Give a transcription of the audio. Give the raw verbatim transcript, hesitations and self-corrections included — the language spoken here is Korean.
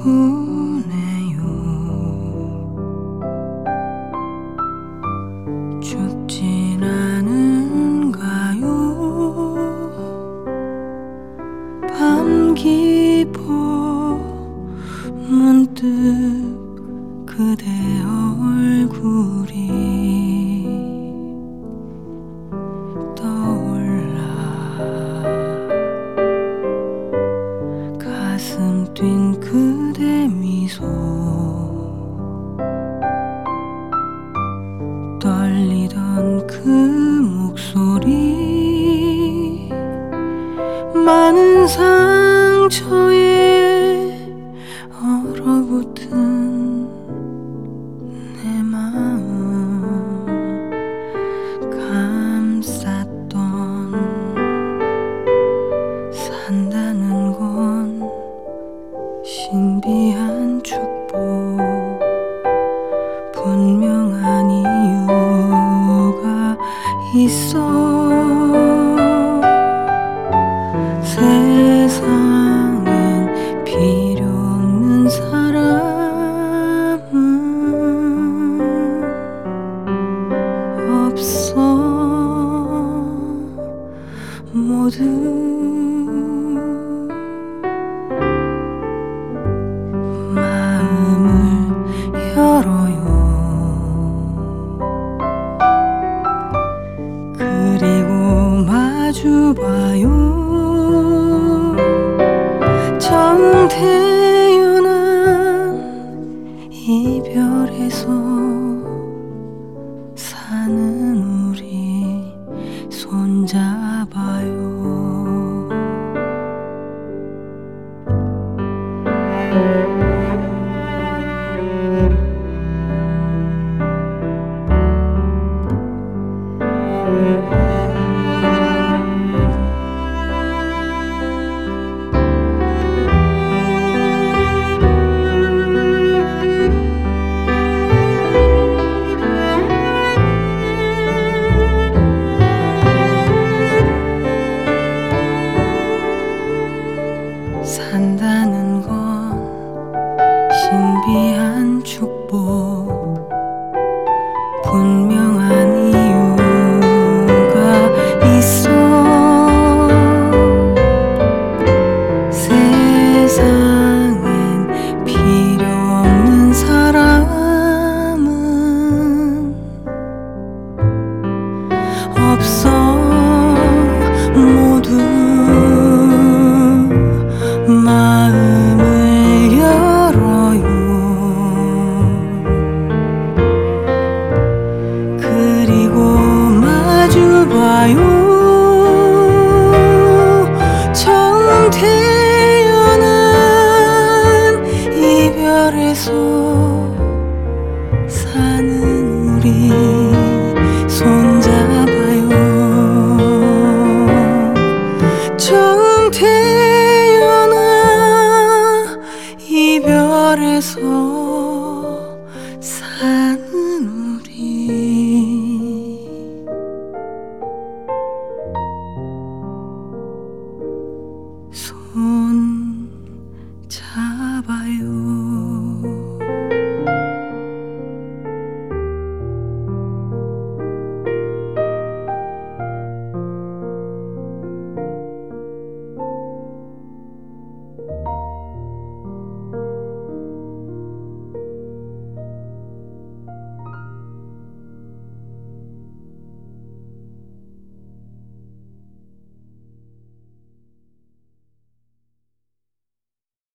아프네요. 죽진 않은가요? 밤 깊어 문득 그대 얼굴이 떠올라 가슴 뛴 그대 미소 떨리던 그 목소리 많은 상처에 얼어붙은 내 마음 감쌌던 산다는 건 신비한 축복 분명한 이유가 있어 세상엔 필요 없는 사람은 없어 모두 마음을 열어요. 그리고 마주봐요. 처음 태어난 이별에서 사는 우리 손잡아요. 산다는 건 신비한 축복